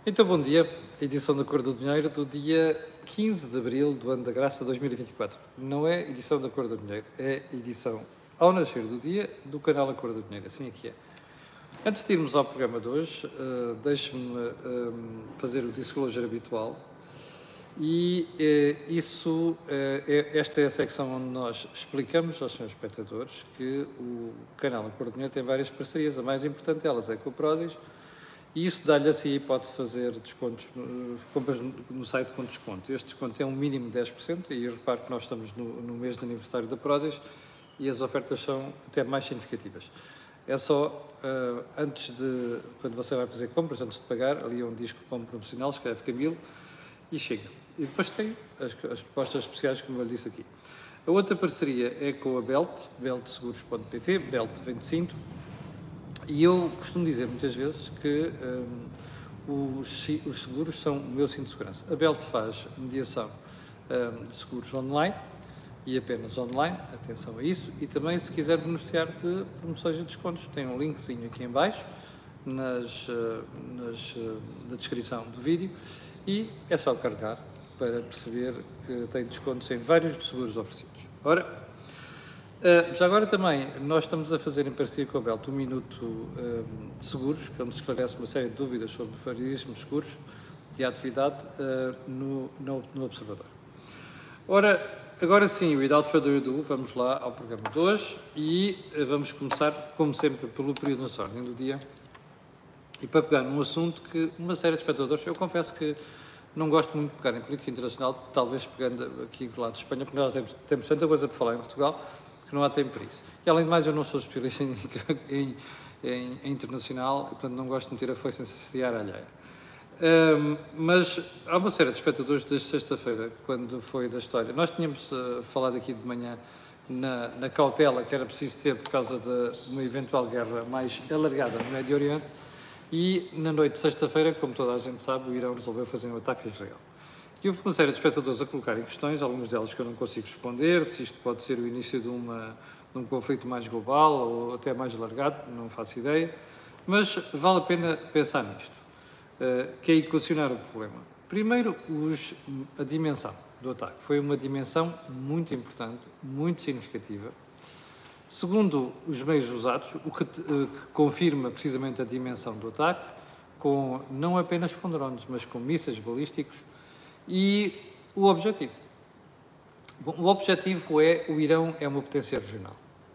Então, bom dia. Edição da Cor do Dinheiro do dia 15 de abril do ano da graça 2024. Não é edição da Cor do Dinheiro, é edição ao nascer do dia do canal A Cor do Dinheiro. Assim é que é. Antes de irmos ao programa de hoje, deixe-me fazer o disclosure habitual. Esta é a secção onde nós explicamos aos senhores espectadores que o canal A Cor do Dinheiro tem várias parcerias. A mais importante delas é com o Prozis. E isso dá-lhe assim a hipótese de fazer descontos, compras no site com desconto. Este desconto é um mínimo de 10%, e repare que nós estamos no mês de aniversário da Prozis e as ofertas são até mais significativas. É só, quando você vai fazer compras, antes de pagar, ali onde diz cupom promocional, escreve Camilo e chega. E depois tem as propostas especiais, como eu lhe disse aqui. A outra parceria é com a Belt, beltseguros.pt, Belt vem de cinto. E eu costumo dizer muitas vezes que os seguros são o meu cinto de segurança. A Belt faz mediação de seguros online e apenas online, atenção a isso, e também se quiser beneficiar de promoções e descontos, tem um linkzinho aqui em baixo na descrição do vídeo e é só carregar para perceber que tem descontos em vários dos seguros oferecidos. Ora, já agora também, nós estamos a fazer em parceria com a Belt um minuto de seguros, que onde esclarece uma série de dúvidas sobre variedíssimos seguros de atividade no Observador. Ora, agora sim, without further ado, vamos lá ao programa de hoje e vamos começar, como sempre, pelo período de ordem do dia e para pegar num assunto que uma série de espectadores, eu confesso que não gosto muito de pegar em política internacional, talvez pegando aqui do lado de Espanha, porque nós temos tanta coisa para falar em Portugal, que não há tempo para isso. E além de mais, eu não sou especialista em internacional, e, portanto não gosto de meter a foice em seara alheia. Mas há uma série de espectadores desde sexta-feira, quando foi da história. Nós tínhamos falado aqui de manhã na cautela que era preciso ter por causa de uma eventual guerra mais alargada no Médio Oriente, e na noite de sexta-feira, como toda a gente sabe, o Irão resolveu fazer um ataque a Israel. E houve uma série de espectadores a colocarem questões, algumas delas que eu não consigo responder, se isto pode ser o início de um conflito mais global ou até mais alargado, não faço ideia, mas vale a pena pensar nisto, que é equacionar o problema. Primeiro, a dimensão do ataque. Foi uma dimensão muito importante, muito significativa. Segundo os meios usados, o que confirma precisamente a dimensão do ataque, não apenas com drones, mas com mísseis balísticos. E o objetivo? Bom, o objetivo o Irão é uma potência regional,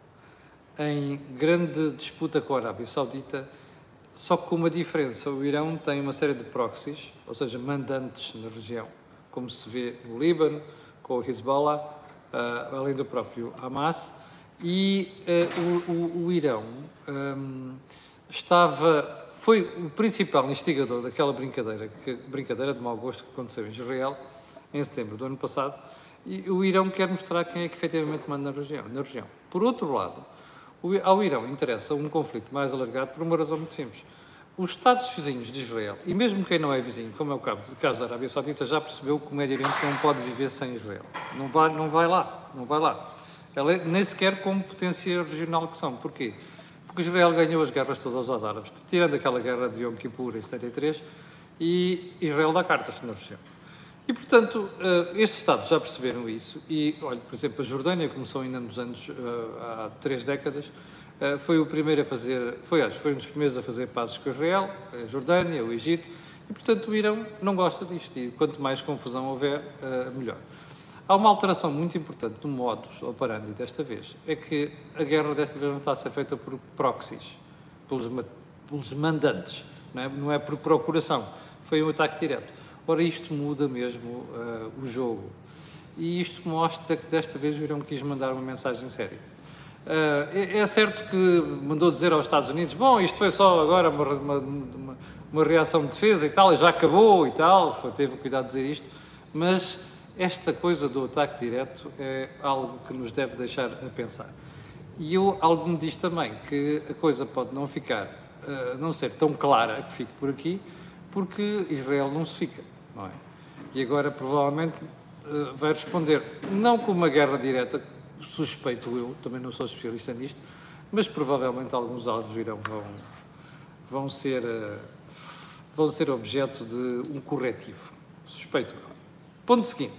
em grande disputa com a Arábia Saudita, só que com uma diferença: o Irão tem uma série de proxies, ou seja, mandantes na região, como se vê no Líbano, com o Hezbollah, além do próprio Hamas, e o Irão foi o principal instigador daquela brincadeira de mau gosto que aconteceu em Israel, em setembro do ano passado, e o Irão quer mostrar quem é que efetivamente manda na região. Por outro lado, ao Irão interessa um conflito mais alargado por uma razão muito simples. Os Estados vizinhos de Israel, e mesmo quem não é vizinho, como é o caso da Arábia Saudita, já percebeu que o Médio Oriente não pode viver sem Israel. Não vai lá. Ela nem sequer como potência regional que são. Porquê? Porque Israel ganhou as guerras todas aos árabes, tirando aquela guerra de Yom Kippur em 73, e Israel dá cartas na região. E, portanto, estes Estados já perceberam isso, e, olha, por exemplo, a Jordânia começou ainda nos anos, há 3 décadas, foi um dos primeiros a fazer pazes com Israel, a Jordânia, o Egito, e, portanto, o Irão não gosta disto, e quanto mais confusão houver, melhor. Há uma alteração muito importante no modus operandi desta vez, é que a guerra desta vez não está a ser feita por proxies, pelos mandantes, não é por procuração, foi um ataque direto. Ora, isto muda mesmo o jogo, e isto mostra que desta vez o Irão quis mandar uma mensagem séria. É certo que mandou dizer aos Estados Unidos: bom, isto foi só agora uma reação de defesa e tal, e já acabou e tal, teve cuidado de dizer isto, mas esta coisa do ataque direto é algo que nos deve deixar a pensar. E algo me diz também que a coisa pode não ser tão clara que fique por aqui, porque Israel não se fica, não é? E agora provavelmente vai responder, não com uma guerra direta, suspeito eu, também não sou especialista nisto, mas provavelmente alguns alvos do Irão vão ser vão ser objeto de um corretivo. Suspeito. Ponto seguinte.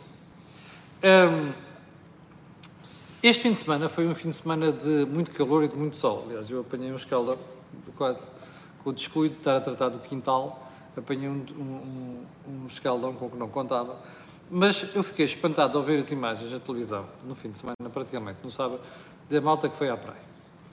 Este fim de semana foi um fim de semana de muito calor e de muito sol. Aliás, eu apanhei um escaldão, quase com o descuido de estar a tratar do quintal, apanhei um escaldão com o que não contava. Mas eu fiquei espantado ao ver as imagens da televisão, no fim de semana, praticamente, no sábado, da malta que foi à praia.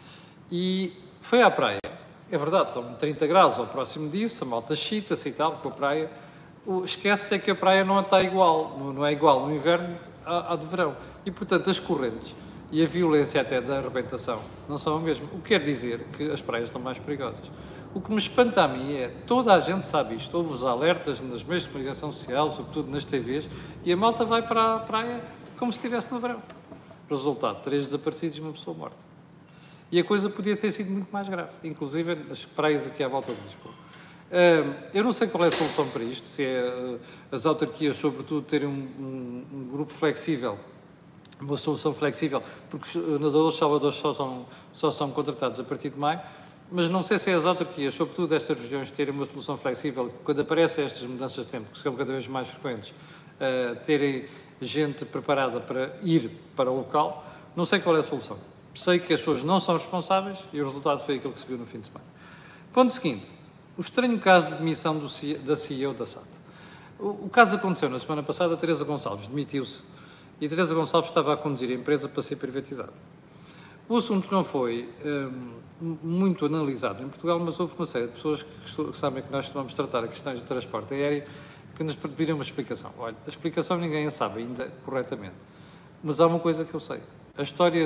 E foi à praia, é verdade, estão 30 graus ao próximo disso, a malta chita-se e tal, com a praia. Esquece-se é que a praia não está igual, não é igual no inverno à de verão. E, portanto, as correntes e a violência até da arrebentação não são a mesma. O que quer dizer que as praias estão mais perigosas. O que me espanta a mim é, toda a gente sabe isto, houve os alertas nos meios de comunicação social, sobretudo nas TVs, e a malta vai para a praia como se estivesse no verão. Resultado, 3 desaparecidos e uma pessoa morta. E a coisa podia ter sido muito mais grave, inclusive nas praias aqui à volta de Lisboa. Eu não sei qual é a solução para isto, se é as autarquias, sobretudo, terem um grupo flexível, uma solução flexível, porque os nadadores salvadores só são contratados a partir de maio, mas não sei se é as autarquias, sobretudo destas regiões, terem uma solução flexível, quando aparecem estas mudanças de tempo, que são cada vez mais frequentes, terem gente preparada para ir para o local. Não sei qual é a solução. Sei que as pessoas não são responsáveis e o resultado foi aquilo que se viu no fim de semana. Ponto seguinte. O estranho caso de demissão da CEO da SATA. O caso aconteceu na semana passada, a Teresa Gonçalves demitiu-se e a Teresa Gonçalves estava a conduzir a empresa para ser privatizada. O assunto não foi muito analisado em Portugal, mas houve uma série de pessoas que sabem que nós vamos tratar questões de transporte aéreo que nos pediram uma explicação. Olha, a explicação ninguém a sabe ainda corretamente, mas há uma coisa que eu sei. A história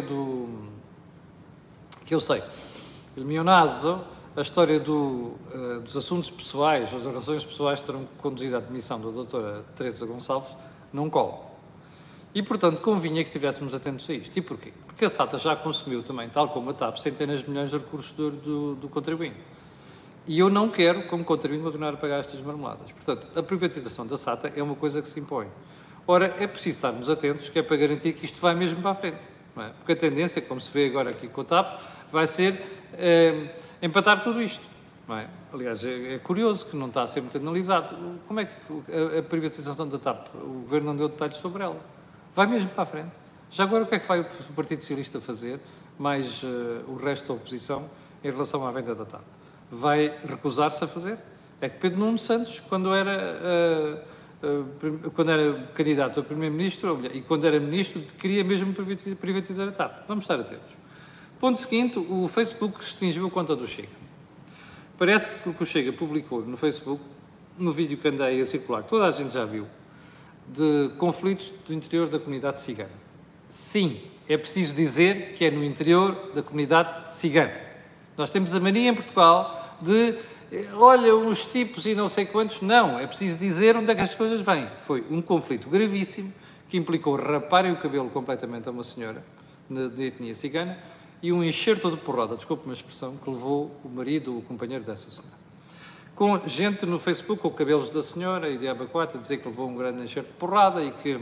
que eu sei. Il mio naso, a história dos assuntos pessoais, as relações pessoais que terão conduzido à demissão da doutora Teresa Gonçalves, não colam. E, portanto, convinha que estivéssemos atentos a isto. E porquê? Porque a SATA já consumiu também, tal como a TAP, centenas de milhões de recursos do contribuinte. E eu não quero, como contribuinte, continuar a pagar estas marmeladas. Portanto, a privatização da SATA é uma coisa que se impõe. Ora, é preciso estarmos atentos, que é para garantir que isto vai mesmo para a frente. Não é? Porque a tendência, como se vê agora aqui com a TAP, vai ser empatar tudo isto. Não é? Aliás, é curioso que não está a ser muito analisado. Como é que a privatização da TAP, o Governo não deu detalhes sobre ela? Vai mesmo para a frente. Já agora, o que é que vai o Partido Socialista fazer, mais o resto da oposição, em relação à venda da TAP? Vai recusar-se a fazer? É que Pedro Nuno Santos, quando era candidato a Primeiro-Ministro e quando era Ministro, queria mesmo privatizar a TAP. Vamos estar atentos. Ponto seguinte, o Facebook restringiu a conta do Chega. Parece que porque o Chega publicou no Facebook, no vídeo que andei a circular, que toda a gente já viu, de conflitos do interior da comunidade cigana. Sim, é preciso dizer que é no interior da comunidade cigana. Nós temos a mania em Portugal de, olha, uns tipos e não sei quantos. Não, é preciso dizer onde é que as coisas vêm. Foi um conflito gravíssimo que implicou raparem o cabelo completamente a uma senhora de etnia cigana e um enxerto de porrada, desculpe-me a expressão, que levou o marido, o companheiro dessa senhora. Com gente no Facebook com cabelos da senhora e de abacuate a dizer que levou um grande enxerto de porrada e que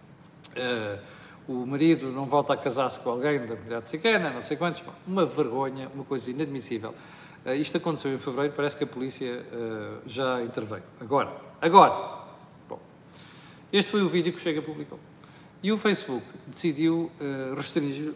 o marido não volta a casar-se com alguém da comunidade cigana, não sei quantos. Uma vergonha, uma coisa inadmissível. Isto aconteceu em fevereiro, parece que a polícia já interveio. Agora. Bom, este foi o vídeo que o Chega publicou. E o Facebook decidiu restringir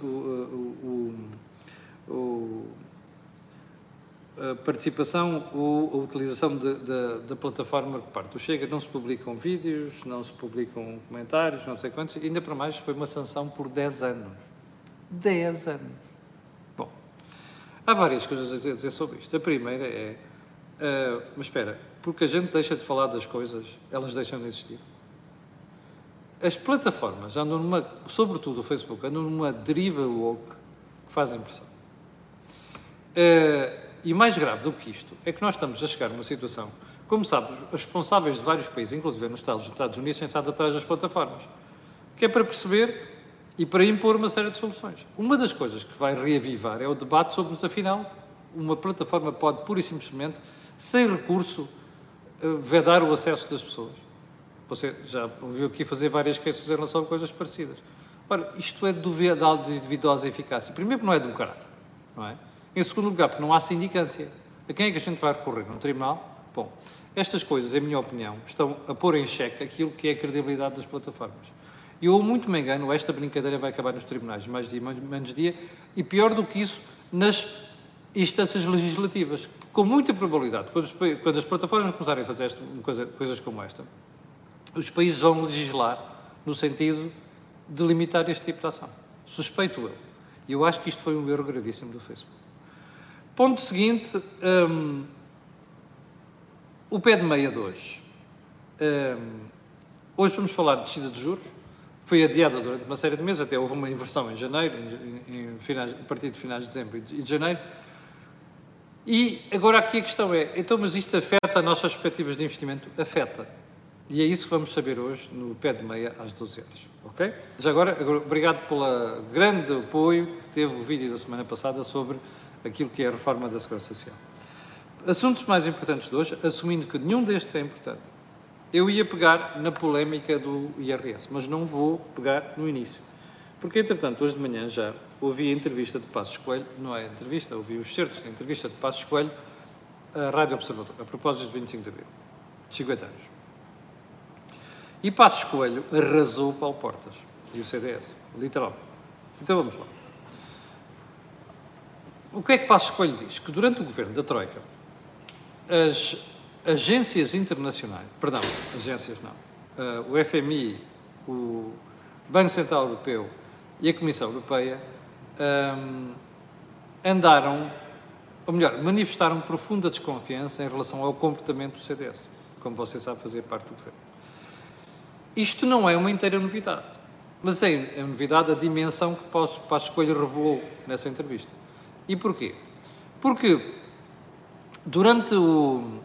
a participação ou a utilização da plataforma que parte. O Chega não se publicam vídeos, não se publicam comentários, não sei quantos, ainda para mais foi uma sanção por 10 anos. 10 anos. Bom, há várias coisas a dizer sobre isto. A primeira é, mas espera, porque a gente deixa de falar das coisas, elas deixam de existir. As plataformas andam sobretudo o Facebook, andam numa deriva woke que faz impressão. E mais grave do que isto é que nós estamos a chegar a uma situação, como sabes, os responsáveis de vários países, inclusive nos Estados Unidos, têm estado atrás das plataformas, que é para perceber e para impor uma série de soluções. Uma das coisas que vai reavivar é o debate sobre se, afinal, uma plataforma pode, pura e simplesmente, sem recurso, vedar o acesso das pessoas. Você já ouviu aqui fazer várias queixas em relação a coisas parecidas. Ora, isto é de duvidosa eficácia. Primeiro, porque não é democrático, não é? Em segundo lugar, porque não há sindicância. A quem é que a gente vai recorrer? Num tribunal? Bom, Estas coisas, em minha opinião, estão a pôr em xeque aquilo que é a credibilidade das plataformas. E eu muito me engano, esta brincadeira vai acabar nos tribunais, mais dia, menos dia, e pior do que isso, nas instâncias legislativas. Com muita probabilidade, quando as plataformas começarem a fazer coisas como esta, os países vão legislar no sentido de limitar este tipo de ação. Suspeito eu. E eu acho que isto foi um erro gravíssimo do Facebook. Ponto seguinte, o pé de meia de hoje. Hoje vamos falar de descida de juros. Foi adiada durante uma série de meses, até houve uma inversão em janeiro, a partir de finais de dezembro e de janeiro. E agora aqui a questão é, então, mas isto afeta as nossas perspectivas de investimento? Afeta. E é isso que vamos saber hoje no pé de meia às 12 horas, ok? Já agora obrigado pelo grande apoio que teve o vídeo da semana passada sobre aquilo que é a reforma da Segurança Social. Assuntos mais importantes de hoje, assumindo que nenhum destes é importante. Eu ia pegar na polémica do IRS, mas não vou pegar no início. Porque, entretanto, hoje de manhã já ouvi a entrevista de Passos Coelho, não é entrevista, ouvi os certos da entrevista de Passos Coelho à Rádio Observador, a propósito de 25 de abril, de 50 anos. E Passos Coelho arrasou o Paulo Portas e o CDS, literalmente. Então vamos lá. O que é que Passos Coelho diz? Que durante o governo da Troika, as agências internacionais, o FMI, o Banco Central Europeu e a Comissão Europeia manifestaram profunda desconfiança em relação ao comportamento do CDS, como você sabe, fazer parte do governo. Isto não é uma inteira novidade, mas é a novidade a dimensão que Passos Coelho revelou nessa entrevista. E porquê? Porque durante o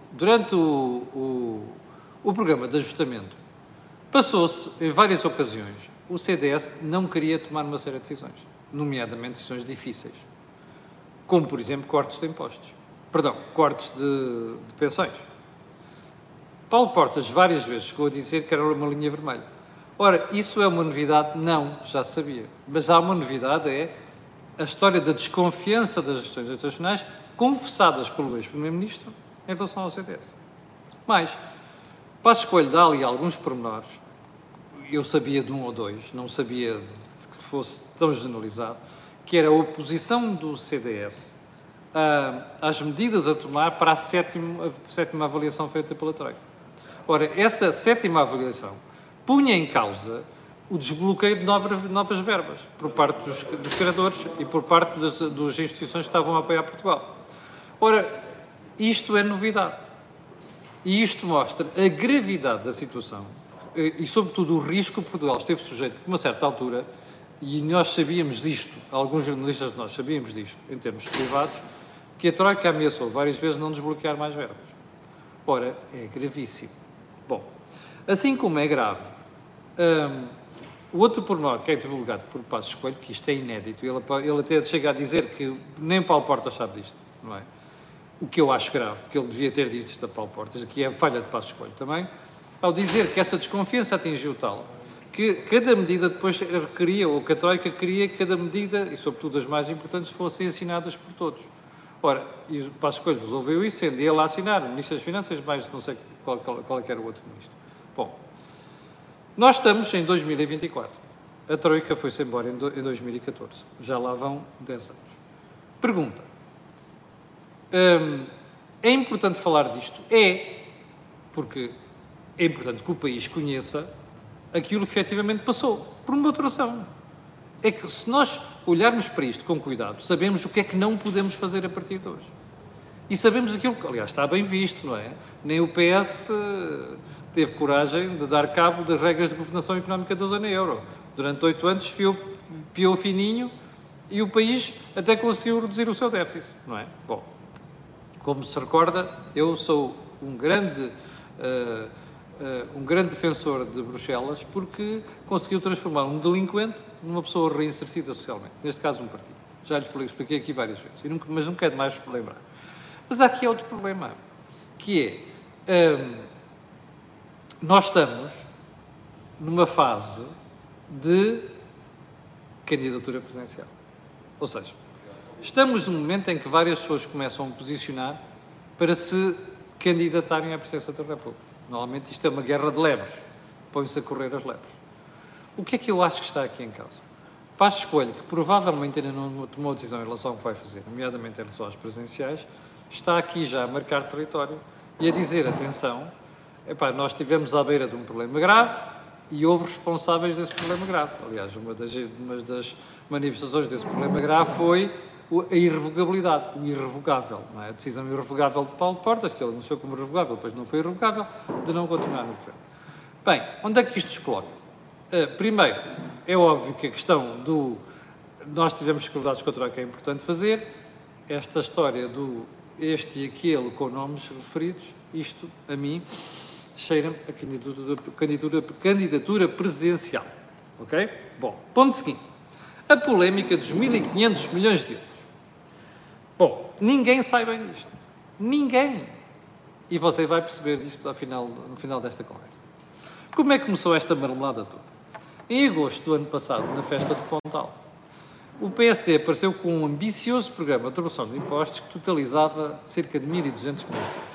programa de ajustamento, passou-se, em várias ocasiões, o CDS não queria tomar uma série de decisões, nomeadamente decisões difíceis, como, por exemplo, cortes de impostos. Cortes de pensões. Paulo Portas várias vezes chegou a dizer que era uma linha vermelha. Ora, isso é uma novidade? Não, já sabia. Mas há uma novidade, é a história da desconfiança das gestões internacionais confessadas pelo ex-primeiro-ministro em relação ao CDS. Mas, Passos Coelho dá ali alguns pormenores, eu sabia de um ou dois, não sabia que fosse tão generalizado, que era a oposição do CDS às medidas a tomar para a sétima avaliação feita pela Troika. Ora, essa sétima avaliação punha em causa o desbloqueio de novas verbas por parte dos credores e por parte das instituições que estavam a apoiar Portugal. Ora, isto é novidade. E isto mostra a gravidade da situação e, sobretudo, o risco que Portugal esteve sujeito a uma certa altura, e nós sabíamos disto, alguns jornalistas de nós sabíamos disto, em termos privados, que a Troika ameaçou várias vezes não desbloquear mais verbas. Ora, é gravíssimo. Bom, assim como é grave, o outro pormenor que é divulgado por Passos Coelho, que isto é inédito, ele até chega a dizer que nem Paulo Portas sabe disto, não é? O que eu acho grave, porque ele devia ter dito isto a Paulo Portas, que é a falha de Passos Coelho também, ao dizer que essa desconfiança atingiu tal que cada medida depois requeria, ou que a Troika queria que cada medida, e sobretudo as mais importantes, fossem assinadas por todos. Ora, e o Passos Coelho resolveu isso, sendo ele a assinar, o Ministro das Finanças, mais não sei qual é que era o outro Ministro. Bom, nós estamos em 2024. A Troika foi-se embora em 2014. Já lá vão 10 anos. Pergunta. É importante falar disto? É, porque é importante que o país conheça aquilo que efetivamente passou, por uma outra razão. É que se nós olharmos para isto com cuidado, sabemos o que é que não podemos fazer a partir de hoje. E sabemos aquilo que, aliás, está bem visto, não é? Nem o PS teve coragem de dar cabo das regras de governação económica da zona euro. Durante 8 anos piou fininho e o país até conseguiu reduzir o seu déficit, não é? Bom, como se recorda, eu sou um grande defensor de Bruxelas porque conseguiu transformar um delinquente numa pessoa reinserida socialmente, neste caso um partido. Já lhes expliquei aqui várias vezes, mas nunca é demais lembrar. Mas há aqui outro problema, que é, nós estamos numa fase de candidatura presidencial. Ou seja, estamos num momento em que várias pessoas começam a posicionar para se candidatarem à presidência da República. Normalmente isto é uma guerra de lebres. Põe-se a correr as lebres. O que é que eu acho que está aqui em causa? Passos Coelho, que provavelmente ainda não tomou decisão em relação ao que vai fazer, nomeadamente em relação às presidenciais, está aqui já a marcar território e a dizer, atenção, epá, nós estivemos à beira de um problema grave e houve responsáveis desse problema grave. Aliás, uma das manifestações desse problema grave foi a irrevogabilidade, o irrevogável, não é? A decisão irrevogável de Paulo Portas, que ele anunciou como irrevogável, depois não foi irrevogável, de não continuar no governo. Bem, onde é que isto se coloca? Primeiro, é óbvio que a questão do nós tivemos dificuldades com a troca é importante fazer, esta história do este e aquele com nomes referidos, isto, a mim, cheira-me a candidatura presidencial. Ok? Bom, ponto seguinte. A polémica dos 1.500 milhões de euros. Bom, ninguém sai bem disto. Ninguém. E você vai perceber isto no final desta conversa. Como é que começou esta marmelada toda? Em agosto do ano passado, na festa do Pontal, o PSD apareceu com um ambicioso programa de redução de impostos que totalizava cerca de 1.200 milhões de euros.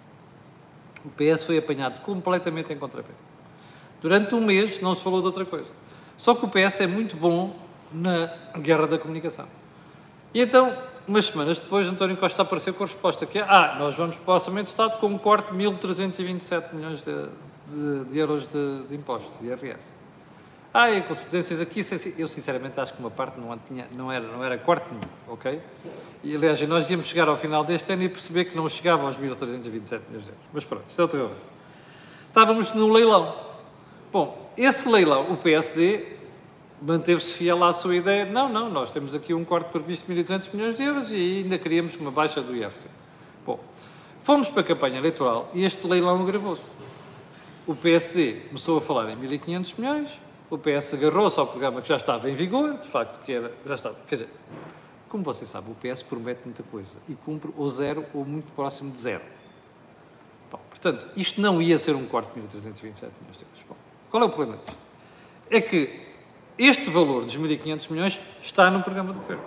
O PS foi apanhado completamente em contrapé. Durante um mês não se falou de outra coisa. Só que o PS é muito bom na guerra da comunicação. E então, umas semanas depois, António Costa apareceu com a resposta que é nós vamos para o Orçamento de Estado com um corte de 1.327 milhões de euros de impostos, de IRS. E coincidências aqui, eu sinceramente acho que uma parte não era corte nenhum, ok? E aliás, nós íamos chegar ao final deste ano e perceber que não chegava aos 1.327 milhões de euros. Mas pronto, isso é outra coisa. Estávamos no leilão. Bom, esse leilão, o PSD manteve-se fiel à sua ideia. Não, nós temos aqui um corte previsto de 1.200 milhões de euros e ainda queríamos uma baixa do IRC. Bom, fomos para a campanha eleitoral e este leilão agravou-se. O PSD começou a falar em 1.500 milhões, o PS agarrou-se ao programa que já estava em vigor, de facto, já estava. Quer dizer, como você sabe, o PS promete muita coisa e cumpre ou zero ou muito próximo de zero. Bom, portanto, isto não ia ser um corte de 1.327 milhões de euros. Bom, qual é o problema disto? É que este valor dos 1.500 milhões está no programa do Governo.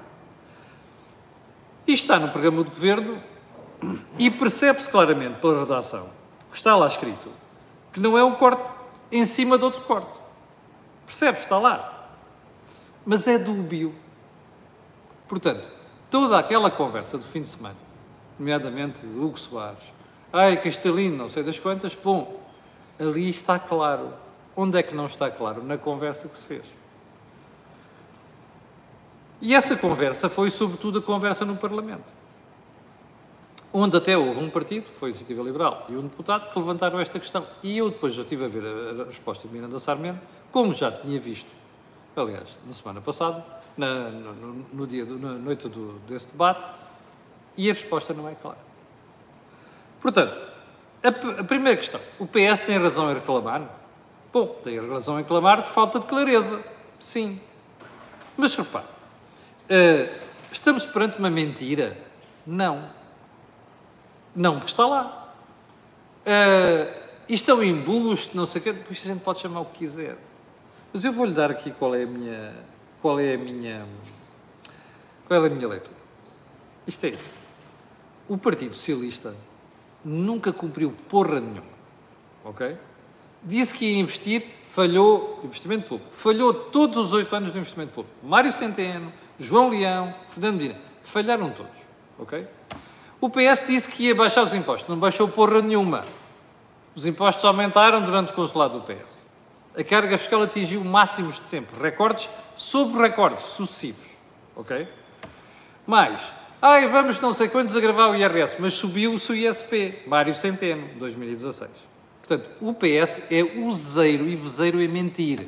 E está no programa do Governo e percebe-se claramente pela redação, que está lá escrito, que não é um corte em cima de outro corte. Percebe? Está lá. Mas é dúbio. Portanto, toda aquela conversa do fim de semana, nomeadamente de Hugo Soares, Castelino, não sei das quantas, bom, ali está claro. Onde é que não está claro? Na conversa que se fez. E essa conversa foi, sobretudo, a conversa no Parlamento, onde até houve um partido, que foi a Iniciativa Liberal, e um deputado que levantaram esta questão. E eu depois já estive a ver a resposta de Miranda Sarmento, como já tinha visto, aliás, na semana passada, na noite desse debate, e a resposta não é clara. Portanto, a primeira questão, o PS tem razão em reclamar? Bom, tem razão em reclamar de falta de clareza, sim. Mas repare, estamos perante uma mentira? Não. Não, porque está lá. Isto é um embuste, não sei o quê, depois a gente pode chamar o que quiser. Mas eu vou-lhe dar aqui qual é a minha leitura. Isto é isso. O Partido Socialista nunca cumpriu porra nenhuma, ok? Disse que ia investir, falhou, investimento público, falhou todos os 8 anos do investimento público. Mário Centeno, João Leão, Fernando Medina, falharam todos, ok? O PS disse que ia baixar os impostos, não baixou porra nenhuma. Os impostos aumentaram durante o consulado do PS. A carga fiscal atingiu máximos de sempre, recordes sobre recordes sucessivos, ok? Mais, vamos não sei quantos agravar o IRS, mas subiu-se o ISP, Mário Centeno, 2016. Portanto, o PS é useiro e vezeiro em mentir.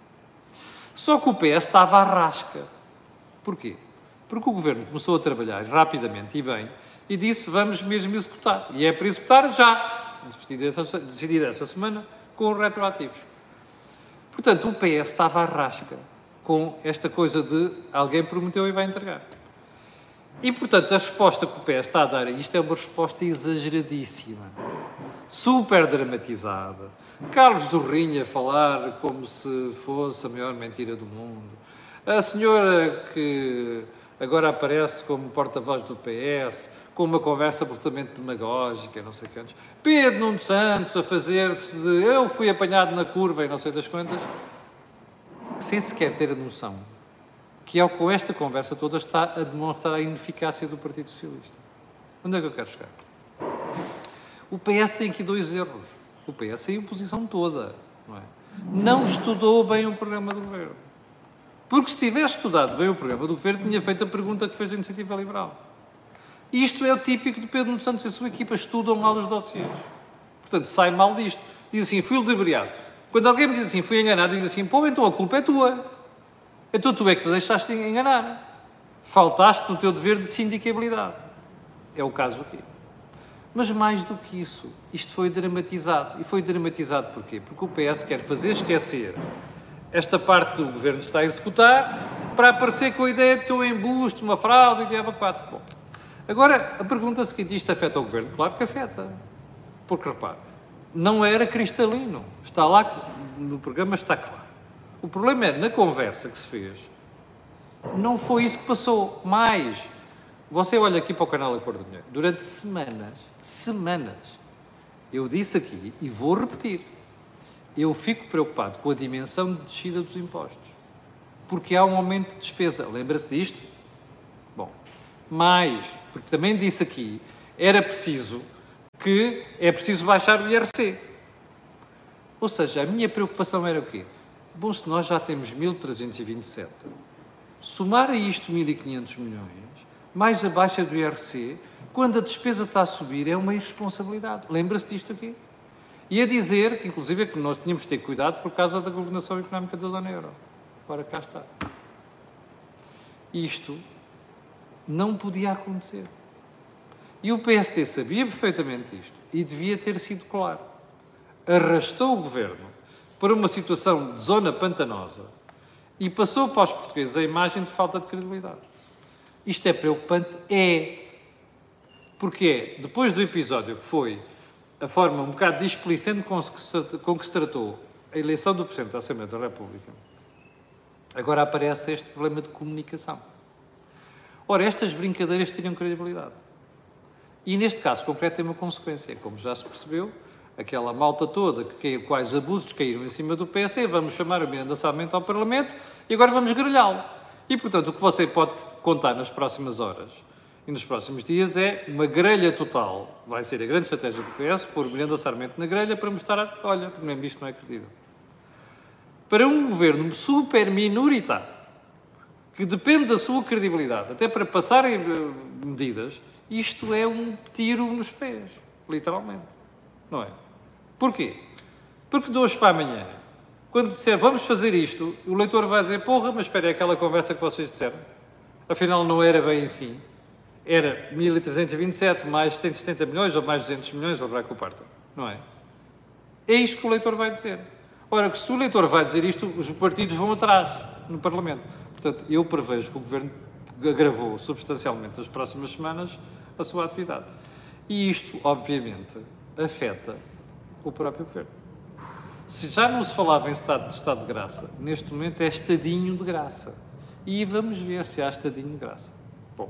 Só que o PS estava à rasca. Porquê? Porque o Governo começou a trabalhar rapidamente e bem e disse, vamos mesmo executar. E é para executar já, decidido essa semana, com os retroativos. Portanto, o PS estava à rasca com esta coisa de alguém prometeu e vai entregar. E, portanto, a resposta que o PS está a dar a isto é uma resposta exageradíssima, super dramatizada. Carlos Dorrinha a falar como se fosse a maior mentira do mundo. A senhora que agora aparece como porta-voz do PS, com uma conversa absolutamente demagógica, não sei quantos. Pedro Nuno Santos a fazer-se de eu fui apanhado na curva e não sei das quantas, sem sequer ter a noção que é com esta conversa toda está a demonstrar a ineficácia do Partido Socialista. Onde é que eu quero chegar? O PS tem aqui dois erros. O PS é a oposição toda, não é? Não estudou bem o programa do Governo. Porque se tivesse estudado bem o programa do Governo, tinha feito a pergunta que fez a Iniciativa Liberal. Isto é o típico de Pedro Nuno Santos e a sua equipa, estudam mal os dossiês. Portanto, sai mal disto. Diz assim, fui ludibriado. Quando alguém me diz assim, fui enganado, eu digo assim, pô, então a culpa é tua. Então tu é que te deixaste enganar. Faltaste no teu dever de sindicabilidade. É o caso aqui. Mas mais do que isso, isto foi dramatizado. E foi dramatizado porquê? Porque o PS quer fazer esquecer esta parte do Governo está a executar para aparecer com a ideia de que é um embuste, uma fraude e diabo 4. Bom, agora, a pergunta seguinte, isto afeta o Governo? Claro que afeta. Porque, repare, não era cristalino. Está lá, no programa está claro. O problema é, na conversa que se fez, não foi isso que passou. Mais, você olha aqui para o canal Acordo do Dinheiro, durante semanas, eu disse aqui, e vou repetir, eu fico preocupado com a dimensão de descida dos impostos, porque há um aumento de despesa. Lembra-se disto? Bom, mais, porque também disse aqui, é preciso baixar o IRC. Ou seja, a minha preocupação era o quê? Bom, se nós já temos 1.327, somar a isto 1.500 milhões, mais a baixa do IRC, quando a despesa está a subir, é uma irresponsabilidade. Lembra-se disto aqui? E a dizer, que inclusive, é que nós tínhamos de ter cuidado por causa da governação económica da zona euro. Ora, cá está. Isto não podia acontecer. E o PSD sabia perfeitamente isto e devia ter sido claro. Arrastou o governo para uma situação de zona pantanosa e passou para os portugueses a imagem de falta de credibilidade. Isto é preocupante? É. Porque depois do episódio que foi a forma um bocado displicente com que se tratou a eleição do Presidente da Assembleia da República, agora aparece este problema de comunicação. Ora, estas brincadeiras teriam credibilidade. E neste caso concreto tem uma consequência. Como já se percebeu, aquela malta toda, quais abusos caíram em cima do PSD, vamos chamar o Miranda Sarmento ao Parlamento e agora vamos grelhá-lo. E, portanto, o que você pode contar nas próximas horas e nos próximos dias é uma grelha total. Vai ser a grande estratégia do PS, pôr o Miranda Sarmento na grelha para mostrar, olha, mesmo isto não é credível. Para um governo super minoritário, que depende da sua credibilidade, até para passarem medidas, isto é um tiro nos pés, literalmente. Não é? Porquê? Porque de hoje para amanhã, quando disser vamos fazer isto, o leitor vai dizer, porra, mas espera, é aquela conversa que vocês disseram. Afinal, não era bem assim. Era 1.327 mais 170 milhões, ou mais 200 milhões, ou vai que o parta. Não é? É isto que o leitor vai dizer. Ora, que se o leitor vai dizer isto, os partidos vão atrás no Parlamento. Portanto, eu prevejo que o Governo agravou substancialmente nas próximas semanas a sua atividade. E isto, obviamente, afeta o próprio Governo. Se já não se falava em estado de graça, neste momento é estadinho de graça. E vamos ver se há estadinho de graça. Bom,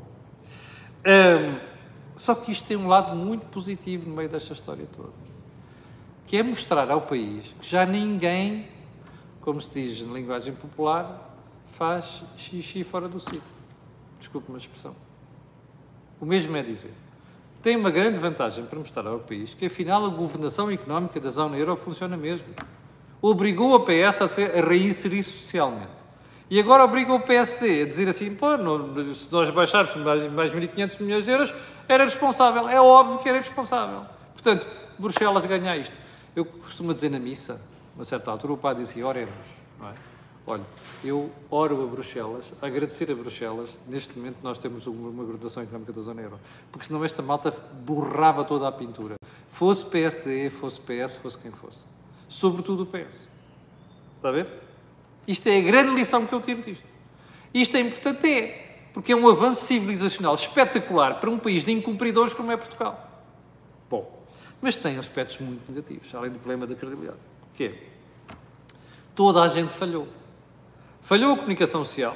só que isto tem um lado muito positivo no meio desta história toda, que é mostrar ao país que já ninguém, como se diz na linguagem popular, faz xixi fora do sítio. Desculpe uma expressão. O mesmo é dizer, tem uma grande vantagem para mostrar ao país que, afinal, a governação económica da zona euro funciona mesmo. Obrigou a PS a reinserir-se socialmente. E agora obriga o PSD a dizer assim, pô, se nós baixarmos mais 1.500 milhões de euros, era responsável. É óbvio que era responsável. Portanto, Bruxelas ganha isto. Eu costumo dizer na missa, a uma certa altura, o padre dizia, oremos, não é? Olha, eu oro a Bruxelas, agradecer a Bruxelas, neste momento nós temos uma governação económica da zona euro, porque senão esta malta borrava toda a pintura. Fosse PSD, fosse PS, fosse quem fosse. Sobretudo o PS. Está a ver? Isto é a grande lição que eu tiro disto. Isto é importante, porque é um avanço civilizacional espetacular para um país de incumpridores como é Portugal. Bom, mas tem aspectos muito negativos, além do problema da credibilidade, que é, toda a gente falhou. Falhou a comunicação social,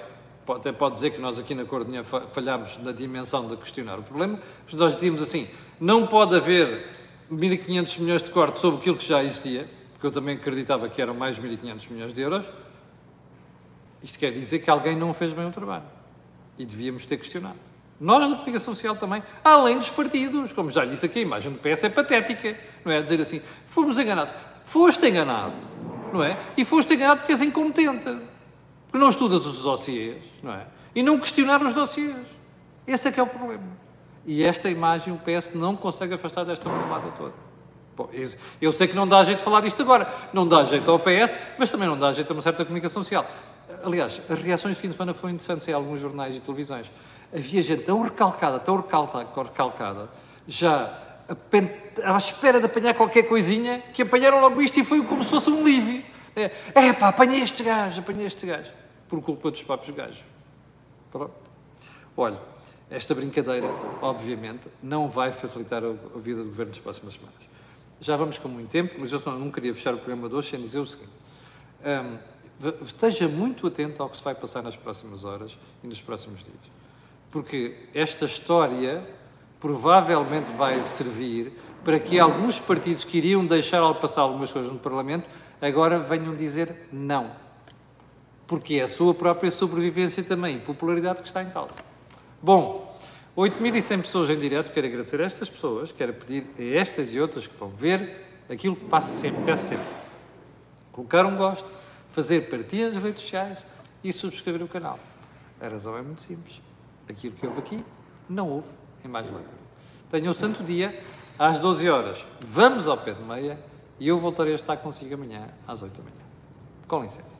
até pode dizer que nós aqui na Coordinha falhámos na dimensão de questionar o problema, mas nós dizíamos assim, não pode haver 1.500 milhões de cortes sobre aquilo que já existia, porque eu também acreditava que eram mais 1.500 milhões de euros. Isto quer dizer que alguém não fez bem o trabalho. E devíamos ter questionado. Nós, da comunicação social também, além dos partidos, como já lhe disse aqui, a imagem do PS é patética, não é? Dizer assim, fomos enganados. Foste enganado, não é? E foste enganado porque és incompetente. Porque não estudas os dossiês, não é? E não questionar os dossiês. Esse é que é o problema. E esta imagem o PS não consegue afastar desta mamada toda. Bom, eu sei que não dá jeito de falar disto agora. Não dá jeito ao PS, mas também não dá jeito a uma certa comunicação social. Aliás, as reações de fim de semana foram interessantes em alguns jornais e televisões. Havia gente tão recalcada, já à espera de apanhar qualquer coisinha, que apanharam logo isto e foi como se fosse um livro. Pá, apanhei este gajo, por culpa dos próprios gajos. Pronto. Olha, esta brincadeira, obviamente, não vai facilitar a vida do Governo nas próximas semanas. Já vamos com muito tempo, mas eu não queria fechar o programa de hoje sem dizer o seguinte. Esteja muito atento ao que se vai passar nas próximas horas e nos próximos dias. Porque esta história provavelmente vai servir para que alguns partidos que iriam deixar passar algumas coisas no Parlamento agora venham dizer não. Porque é a sua própria sobrevivência também e popularidade que está em causa. Bom, 8.100 pessoas em direto, quero agradecer a estas pessoas, quero pedir a estas e outras que vão ver aquilo que peço sempre. Colocar um gosto, fazer partilha nas redes sociais e subscrever o canal. A razão é muito simples. Aquilo que houve aqui, não houve em mais nada. Tenham um santo dia, às 12 horas. Vamos ao pé de meia e eu voltarei a estar consigo amanhã, às 8 da manhã. Com licença.